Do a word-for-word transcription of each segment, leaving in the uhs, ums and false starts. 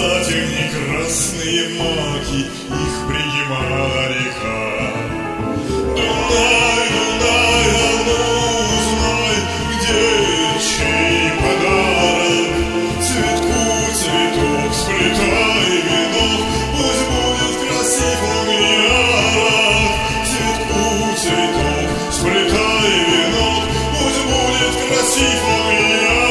сательни красные маки, их принимала река. Дунай, Дунай, а ну узнай, где чей подарок. Цветку цветок, сплетай венок, пусть будет красив он ярок. Цветку цветок, сплетай венок, пусть будет красив он ярок.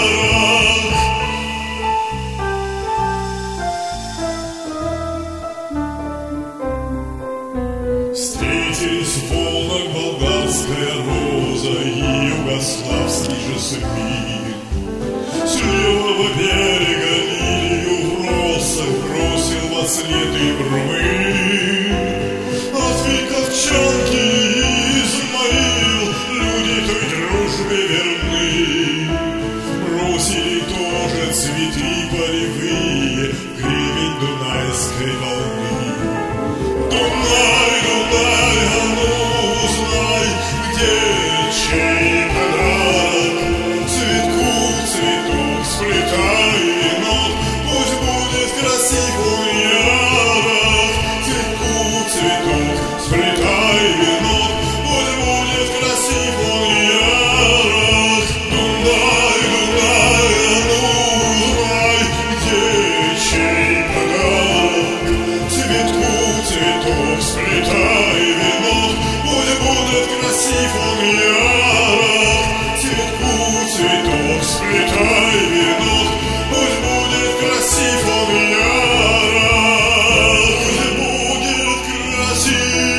Встретились в волнах болгарская роза и югославский жасмин. С левого берега лилию в росах бросил во след Ибрмын. От Виковчанки Измаил люди той дружбе верны. Бросили тоже цветы полевые, гребень Дунайской волны. Дунай, Дунай, а ну узнай, где чей подарок. Цветку цветок, сплетай венок, пусть будет красив он ярок. Цветку цветок, сплетай венок, пусть будет красив он ярок. Дунай, Дунай, а ну узнай, где чей подарок. Цветку цветок, сплетай венок, пусть будет красив он ярок. Цветку цветок, сплетай венок, пусть будет красив он ярок. Пусть будет красив.